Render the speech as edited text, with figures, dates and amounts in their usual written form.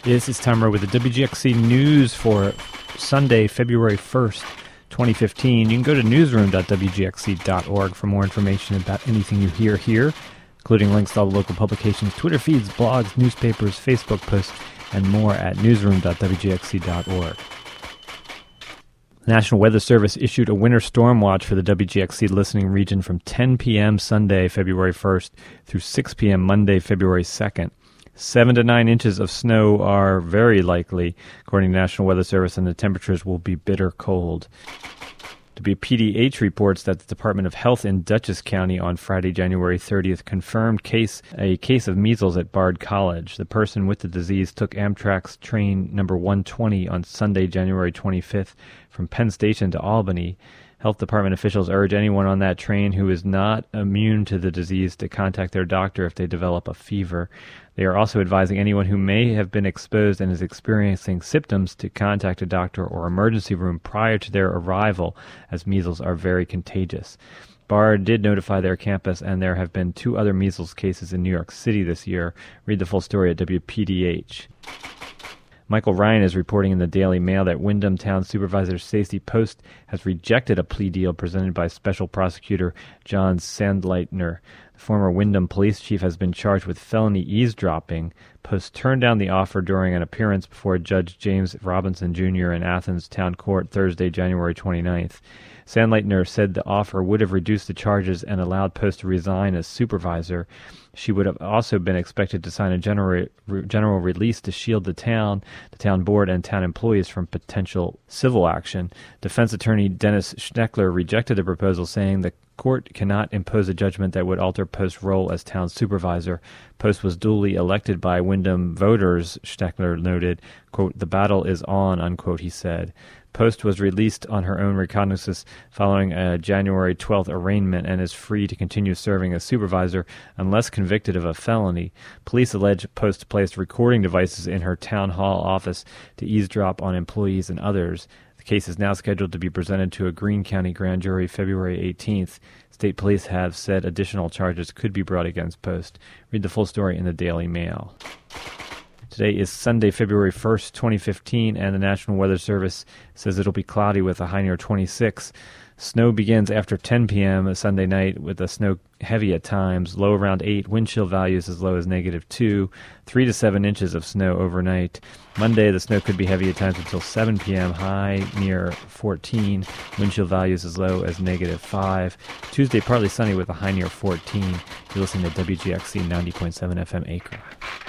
This is Tom Rowe with the WGXC News for Sunday, February 1st, 2015. You can go to newsroom.wgxc.org for more information about anything you hear here, including links to all the local publications, Twitter feeds, blogs, newspapers, Facebook posts, and more at newsroom.wgxc.org. The National Weather Service issued a winter storm watch for the WGXC listening region from 10 p.m. Sunday, February 1st through 6 p.m. Monday, February 2nd. 7 to 9 inches of snow are very likely, according to the National Weather Service, and the temperatures will be bitter cold. WPDH reports that the Department of Health in Dutchess County on Friday, January 30th, confirmed a case of measles at Bard College. The person with the disease took Amtrak's train number 120 on Sunday, January 25th, from Penn Station to Albany. Health Department officials urge anyone on that train who is not immune to the disease to contact their doctor if they develop a fever. They are also advising anyone who may have been exposed and is experiencing symptoms to contact a doctor or emergency room prior to their arrival, as measles are very contagious. Bard did notify their campus, and there have been 2 other measles cases in New York City this year. Read the full story at WPDH. Michael Ryan is reporting in the Daily Mail that Windham Town Supervisor Stacey Post has rejected a plea deal presented by Special Prosecutor John Sandleitner. The former Windham police chief has been charged with felony eavesdropping. Post turned down the offer during an appearance before Judge James Robinson Jr. in Athens Town Court Thursday, January 29th. Sandleitner said the offer would have reduced the charges and allowed Post to resign as supervisor. She would have also been expected to sign a general release to shield the town board, and town employees from potential civil action. Defense attorney Dennis Schneckler rejected the proposal, saying the court cannot impose a judgment that would alter Post's role as town supervisor. Post was duly elected by Windham voters, Schneckler noted. Quote, "The battle is on," unquote, he said. Post was released on her own recognizance following a January 12th arraignment and is free to continue serving as supervisor unless convicted of a felony. Police allege Post placed recording devices in her town hall office to eavesdrop on employees and others. The case is now scheduled to be presented to a Greene County grand jury February 18th. State police have said additional charges could be brought against Post. Read the full story in the Daily Mail. Today is Sunday, February 1st, 2015, and the National Weather Service says it'll be cloudy with a high near 26. Snow begins after 10 p.m. Sunday night, with the snow heavy at times, low around 8, wind chill values as low as -2, 3 to 7 inches of snow overnight. Monday, the snow could be heavy at times until 7 p.m., high near 14, wind chill values as low as -5. Tuesday, partly sunny with a high near 14. You're listening to WGXC 90.7 FM Acre.